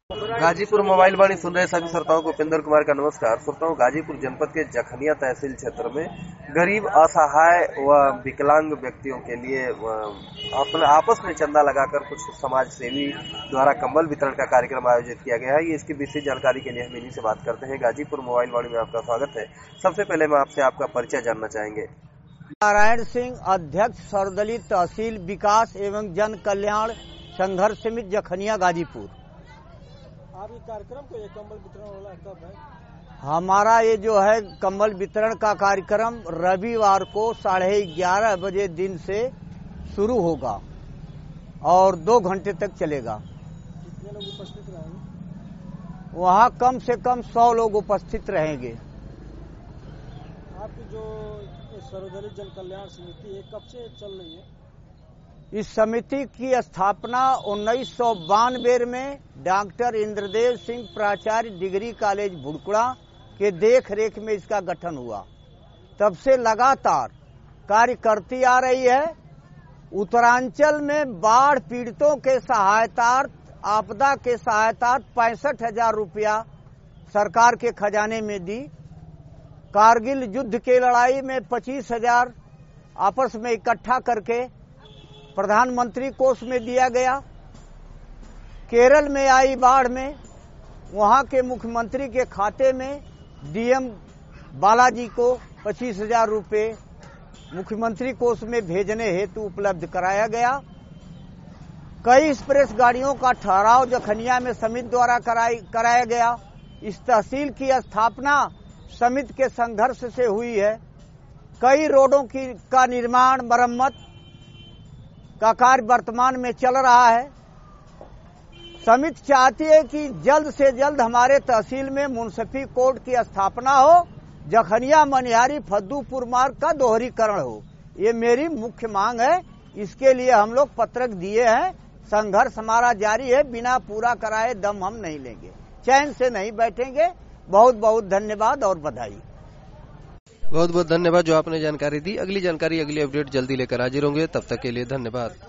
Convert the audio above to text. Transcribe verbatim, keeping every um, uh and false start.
Ghazipur mobile वाणी सुन रहे सभी श्रोताओं को उपेंद्र कुमार का नमस्कार। श्रोताओं, गाजीपुर जनपद के जखनिया तहसील क्षेत्र में गरीब, असहाय व विकलांग व्यक्तियों के लिए अपने आपस में चंदा लगाकर कुछ समाज सेवी द्वारा कंबल वितरण का कार्यक्रम आयोजित किया गया है। ये इसकी विशेष जानकारी के लिए हम इन्हीं से बात करते हैं। गाजीपुर मोबाइल वाणी में आपका स्वागत है। सबसे पहले मैं आपसे आपका परिचय जानना चाहेंगे। नारायण सिंह, अध्यक्ष सर्वदलीय तहसील विकास एवं जन कल्याण संघर्ष समिति जखनिया गाजीपुर। आप ये कार्यक्रम को ये कंबल वितरण वाला कब है? हमारा ये जो है कंबल वितरण का कार्यक्रम रविवार को साढ़े ग्यारह बजे दिन से शुरू होगा और दो घंटे तक चलेगा। कितने लोग उपस्थित रहेंगे? वहाँ कम से कम सौ लोग उपस्थित रहेंगे। आपकी जो सर्वदलीय जन कल्याण समिति है कब से चल रही है? इस समिति की स्थापना उन्नीस सौ बानवे में डॉक्टर इंद्रदेव सिंह प्राचार्य डिग्री कॉलेज भुड़कुड़ा के देख रेख में इसका गठन हुआ। तब से लगातार कार्य करती आ रही है। उत्तरांचल में बाढ़ पीड़ितों के सहायतार्थ, आपदा के सहायतार्थ पैंसठ हजार रुपया सरकार के खजाने में दी। कारगिल युद्ध के लड़ाई में पच्चीस हजार आपस में इकट्ठा करके प्रधानमंत्री कोष में दिया गया। केरल में आई बाढ़ में वहां के मुख्यमंत्री के खाते में डीएम बालाजी को पच्चीस हजार रूपये मुख्यमंत्री कोष में भेजने हेतु उपलब्ध कराया गया। कई एक्सप्रेस गाड़ियों का ठहराव जखनिया में समिति द्वारा कराया गया। इस तहसील की स्थापना समिति के संघर्ष से हुई है। कई रोडों की का निर्माण, मरम्मत का कार्य वर्तमान में चल रहा है। समिति चाहती है कि जल्द से जल्द हमारे तहसील में मुंसिफी कोर्ट की स्थापना हो, जखनिया मनिहारी फद्दूपुर मार्ग का दोहरीकरण हो। ये मेरी मुख्य मांग है। इसके लिए हम लोग पत्रक दिए हैं। संघर्ष हमारा जारी है। बिना पूरा कराए दम हम नहीं लेंगे, चैन से नहीं बैठेंगे। बहुत बहुत धन्यवाद और बधाई। बहुत बहुत धन्यवाद जो आपने जानकारी दी। अगली जानकारी, अगली अपडेट जल्दी लेकर हाजिर होंगे। तब तक के लिए धन्यवाद।